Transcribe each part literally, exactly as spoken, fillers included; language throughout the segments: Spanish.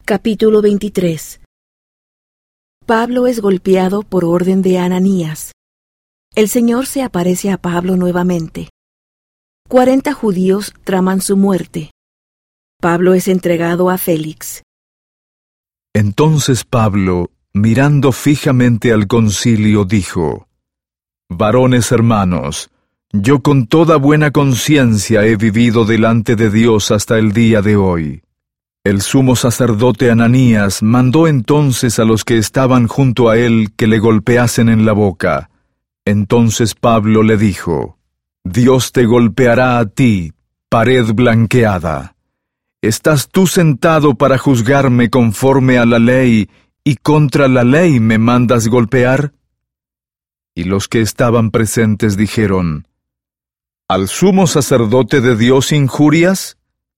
Capítulo veintitrés. Pablo es golpeado por orden de Ananías. El Señor se aparece a Pablo nuevamente. Cuarenta judíos traman su muerte. Pablo es entregado a Félix. Entonces Pablo, mirando fijamente al concilio, dijo: Varones hermanos, yo con toda buena conciencia he vivido delante de Dios hasta el día de hoy. El sumo sacerdote Ananías mandó entonces a los que estaban junto a él que le golpeasen en la boca. Entonces Pablo le dijo: Dios te golpeará a ti, pared blanqueada. ¿Estás tú sentado para juzgarme conforme a la ley, y contra la ley me mandas golpear? Y los que estaban presentes dijeron: ¿Al sumo sacerdote de Dios injurias?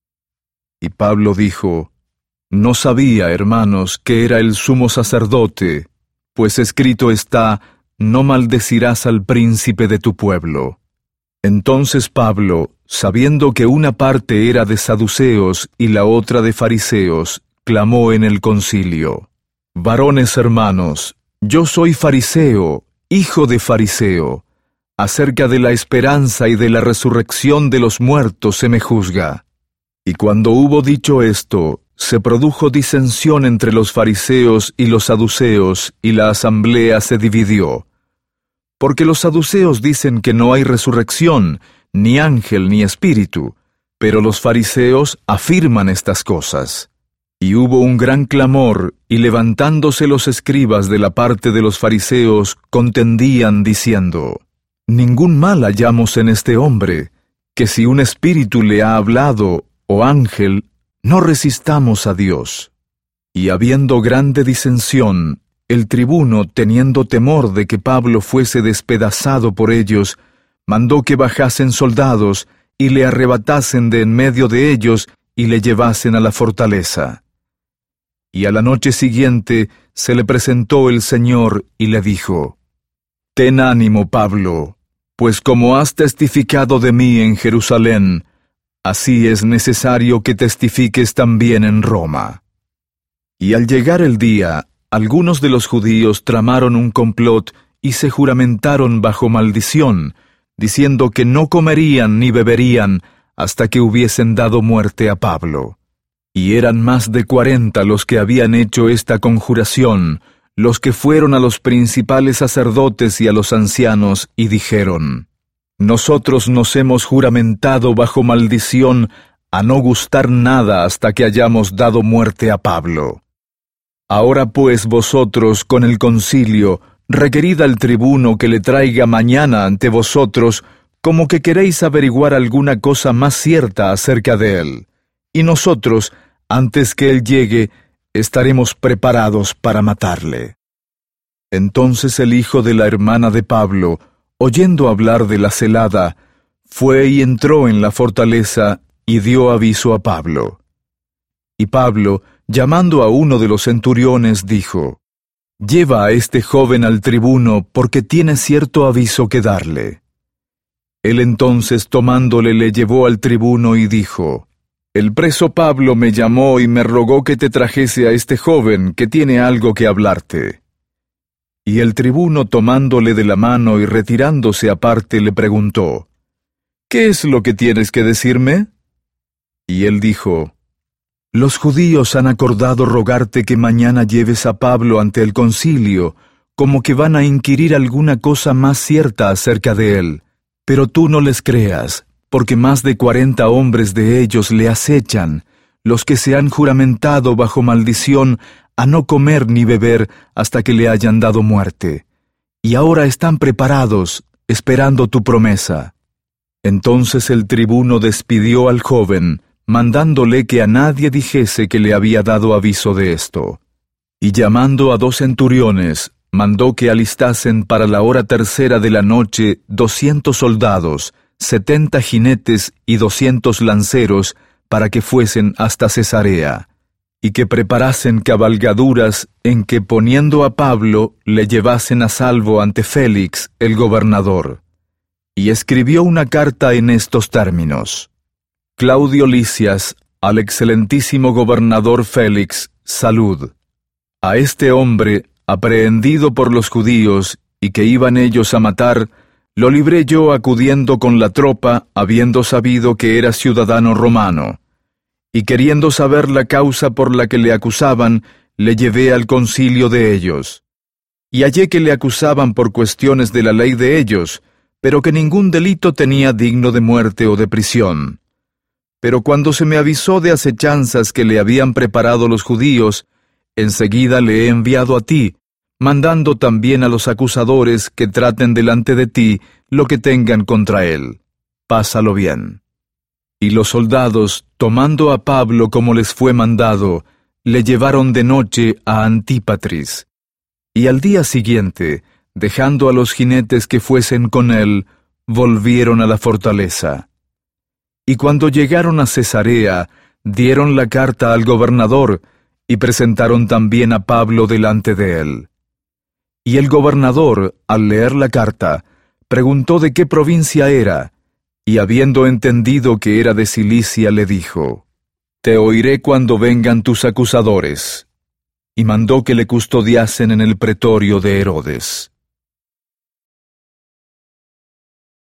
Y Pablo dijo: No sabía, hermanos, que era el sumo sacerdote, pues escrito está: No maldecirás al príncipe de tu pueblo. Entonces Pablo, sabiendo que una parte era de saduceos y la otra de fariseos, clamó en el concilio: Varones hermanos, yo soy fariseo, hijo de fariseo. Acerca de la esperanza y de la resurrección de los muertos se me juzga. Y cuando hubo dicho esto, se produjo disensión entre los fariseos y los saduceos, y la asamblea se dividió. Porque los saduceos dicen que no hay resurrección, ni ángel ni espíritu, pero los fariseos afirman estas cosas. Y hubo un gran clamor, y levantándose los escribas de la parte de los fariseos, contendían diciendo: Ningún mal hallamos en este hombre, que si un espíritu le ha hablado, o ángel, no resistamos a Dios. Y habiendo grande disensión, el tribuno, teniendo temor de que Pablo fuese despedazado por ellos, mandó que bajasen soldados, y le arrebatasen de en medio de ellos, y le llevasen a la fortaleza. Y a la noche siguiente se le presentó el Señor, y le dijo: Ten ánimo, Pablo, pues como has testificado de mí en Jerusalén, así es necesario que testifiques también en Roma. Y al llegar el día, algunos de los judíos tramaron un complot y se juramentaron bajo maldición, diciendo que no comerían ni beberían hasta que hubiesen dado muerte a Pablo. Y eran más de cuarenta los que habían hecho esta conjuración, los que fueron a los principales sacerdotes y a los ancianos, y dijeron: Nosotros nos hemos juramentado bajo maldición a no gustar nada hasta que hayamos dado muerte a Pablo. Ahora pues vosotros, con el concilio, requerid al tribuno que le traiga mañana ante vosotros, como que queréis averiguar alguna cosa más cierta acerca de él. Y nosotros, antes que él llegue, estaremos preparados para matarle. Entonces el hijo de la hermana de Pablo, oyendo hablar de la celada, fue y entró en la fortaleza y dio aviso a Pablo. Y Pablo, llamando a uno de los centuriones, dijo: Lleva a este joven al tribuno, porque tiene cierto aviso que darle. Él entonces, tomándole, le llevó al tribuno y dijo: El preso Pablo me llamó y me rogó que te trajese a este joven, que tiene algo que hablarte. Y el tribuno, tomándole de la mano y retirándose aparte, le preguntó: ¿Qué es lo que tienes que decirme? Y él dijo: Los judíos han acordado rogarte que mañana lleves a Pablo ante el concilio, como que van a inquirir alguna cosa más cierta acerca de él. Pero tú no les creas, porque más de cuarenta hombres de ellos le acechan, los que se han juramentado bajo maldición a no comer ni beber hasta que le hayan dado muerte. Y ahora están preparados, esperando tu promesa. Entonces el tribuno despidió al joven, mandándole que a nadie dijese que le había dado aviso de esto. Y llamando a dos centuriones, mandó que alistasen para la hora tercera de la noche doscientos soldados, setenta jinetes y doscientos lanceros, para que fuesen hasta Cesarea, y que preparasen cabalgaduras en que, poniendo a Pablo, le llevasen a salvo ante Félix, el gobernador. Y escribió una carta en estos términos: Claudio Lisias, al excelentísimo gobernador Félix, salud. A este hombre, aprehendido por los judíos, y que iban ellos a matar, lo libré yo acudiendo con la tropa, habiendo sabido que era ciudadano romano. Y queriendo saber la causa por la que le acusaban, le llevé al concilio de ellos. Y hallé que le acusaban por cuestiones de la ley de ellos, pero que ningún delito tenía digno de muerte o de prisión. Pero cuando se me avisó de acechanzas que le habían preparado los judíos, enseguida le he enviado a ti, mandando también a los acusadores que traten delante de ti lo que tengan contra él. Pásalo bien. Y los soldados, tomando a Pablo como les fue mandado, le llevaron de noche a Antípatris. Y al día siguiente, dejando a los jinetes que fuesen con él, volvieron a la fortaleza. Y cuando llegaron a Cesarea, dieron la carta al gobernador, y presentaron también a Pablo delante de él. Y el gobernador, al leer la carta, preguntó de qué provincia era, y habiendo entendido que era de Cilicia, le dijo: «Te oiré cuando vengan tus acusadores». Y mandó que le custodiasen en el pretorio de Herodes.